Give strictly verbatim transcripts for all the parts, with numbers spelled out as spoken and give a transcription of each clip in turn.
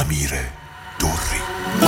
امیر دوری.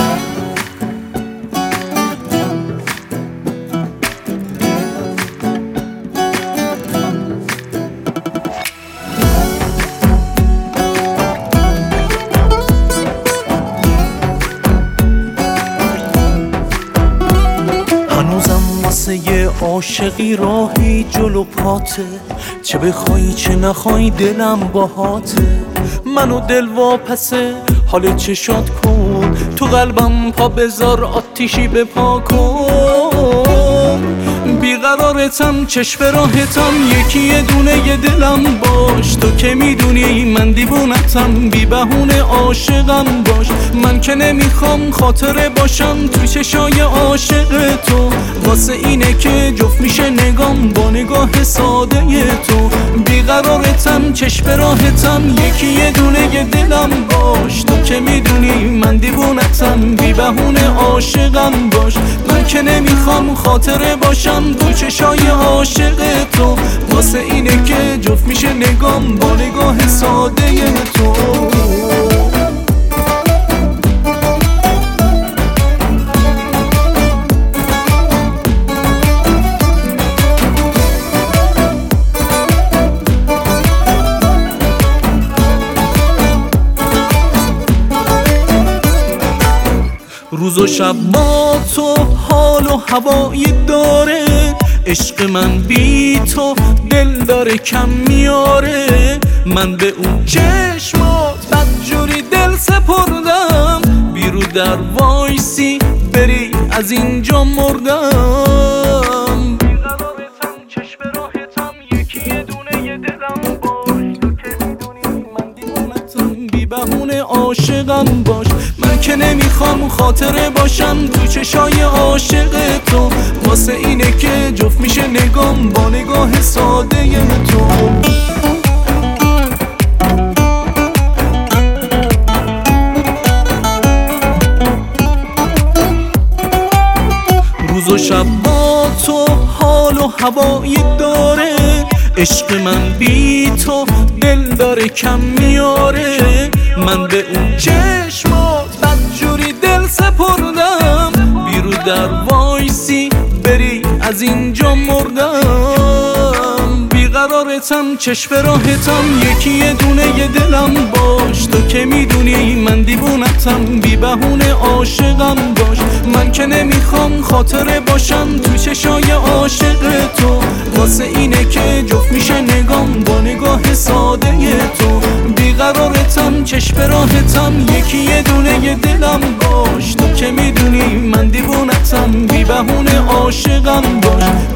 یه عاشقی راهی جلو پاته، چه بخوای چه نخوای دلم باهاته. منو دل واپسه حال چشات کن، تو قلبم پا بذار آتیشی بپا کن. بیقرارتم چشم راهتم، یکی یه دونه یه دلم باش. تو که میدونی من دیوونتم، بی بهونه عاشقم باش. من که نمیخوام خاطره باشم تو چشای عاشق تو، واسه اینه که جفت میشه نگام با نگاه ساده تو. بیقرارتم چشم راهتم، یکی یه دونه یه دلم باش. تو که میدونی من دیوونتم، بی بهونه عاشقم باش. من که نمیخوام خاطره باشم تو چشای عاشق تو، واسه اینه که جفت میشه نگام با نگاه ساده تو. روز و شب با تو حال و هوایی داره، عشق من بی تو دل داره کم میاره. من به اون چشمات بدجوری دل سپردم، بیرو در وایسی بری از اینجا مردم. بیقرارتم چشم راهتم، یکی یه دونه یه دلم باش. تو که میدونی من دیوونتم، بی بهونه عاشقم باش. من که نمیخوام خاطره باشم تو چشای عاشق تو، واسه اینه که جفت میشه نگام با نگاه ساده تو. روز و شب با تو حال و هوایی داره، عشق من بی تو دل داره کم میاره. من به اون چشمات بدجوری دل سپردم، بیرو در وایسی بری از اینجا مردم. بیقرارتم چشم راهتم، یکی یه دونه یه دلم باش. تو که میدونی من دیوونتم، بی بهونه عاشقم باش. من که نمیخوام خاطره باشم تو چشای عاشق تو، واسه اینه که جفت میشه نگام با نگاه ساده تو. بیقرارتم چشم راهتم، یکی یه دونه یه دلم باش. تو که میدونی من دیوونتم، بی بهونه عاشقم باش.